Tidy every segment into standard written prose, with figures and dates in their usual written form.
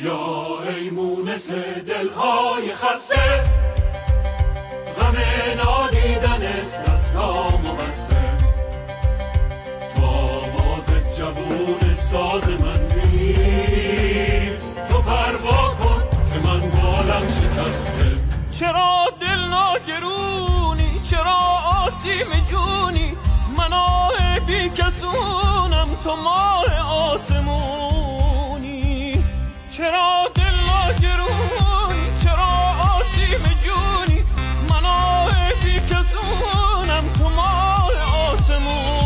بیا ای مونس دلهای خسته، غم نادیدنت دستامو بسته. تو آواز جوون ساز من بی، تو پروا کن که من بالم شکسته. چرا دل ناگرونی، چرا آسیم جونی، من آه بی کسونم تو ماه آسمونی. چرا دل ناگرونی، چرا آسیم جونی، من آه بی کسونم تو ماه آسمونی.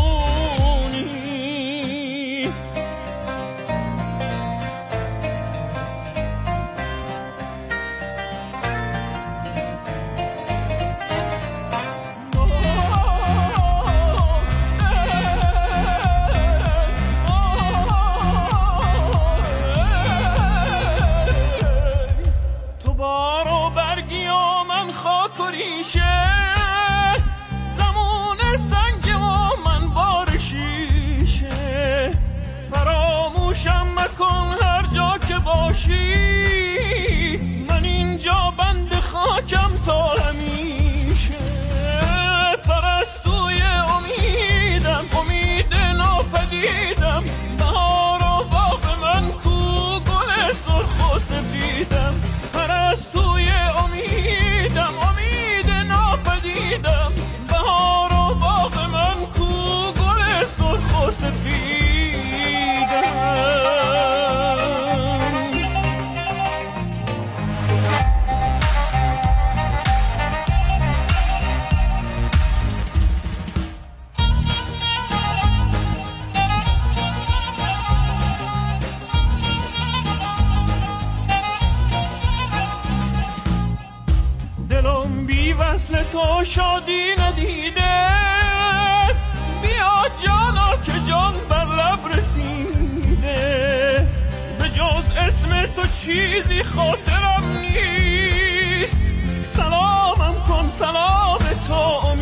زمون سنگ و من بار شیشه، فراموشم مکن هر جا که باشی، من اینجا بند خاکم تا همیشه. پرستوی امیدم، امید ناپدیدم، بهار و باغ من کو گل سرخ و سفیدم. پرستوی امیدم، دیدم بهار و باغ من کو گل سرخ و سفیدم. دلم بی وصل تو شادی ندیده، بیا جانا که جان بر لب رسیده. به جز اسم تو چیزی خاطرم نیست، سلامم کن سلام تو